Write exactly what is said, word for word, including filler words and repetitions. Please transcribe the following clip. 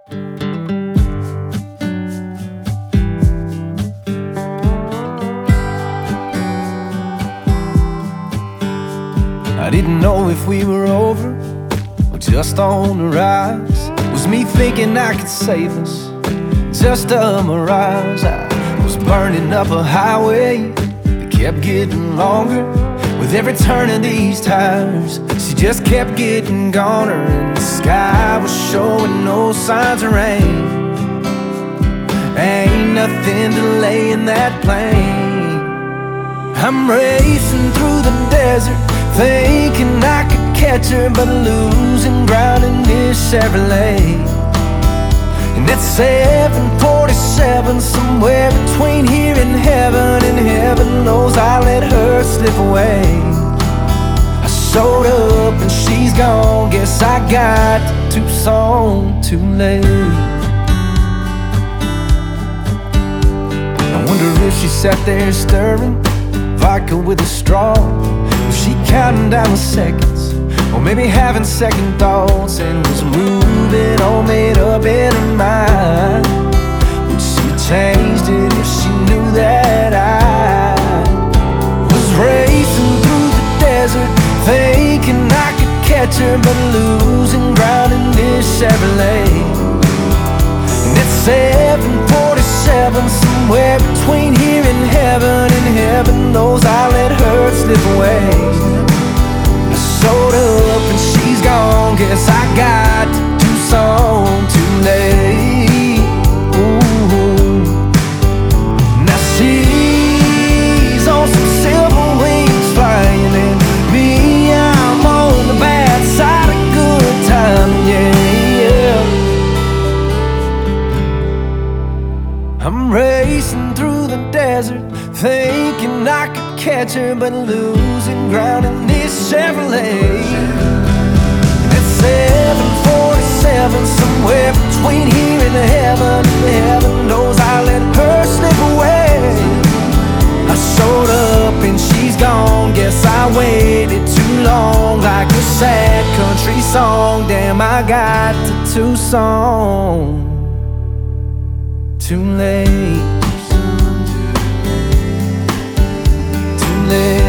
I didn't know if we were over or just on the rise. Was me thinking I could save us just a mirage? I was burning up a highway that kept getting longer. With every turn of these tires, she just kept getting goner. And the sky was showing no signs of rain. Ain't nothing delaying that plane. I'm racing through the desert, thinking I could catch her, but losing ground in this Chevrolet. And at seven forty-seven, somewhere between here and heaven, and heaven knows I let her slip away. I showed up and she's gone, guess I got to Tucson too late. I wonder if she sat there stirring vodka with a straw. Was she counting down the seconds, or maybe having second thoughts, and was moving all made up in her mind? Would she have changed it if she knew that I was racing through the desert, thinking I could catch her, but losing ground in this Chevrolet? And at seven forty-seven, somewhere between here and heaven, and heaven knows I let her slip away. I showed up and she's gone, guess I got to Tucson too late. Ooh. Now she's on some silver wings flying, and me, I'm on the bad side of good time, yeah, yeah. I'm racing through the desert, thinking I could catch her, but losing ground in this Chevrolet. At seven forty-seven, somewhere between here and heaven, heaven knows I let her slip away. I showed up and she's gone, guess I waited too long, like a sad country song. Damn, I got to Tucson too late. Too late.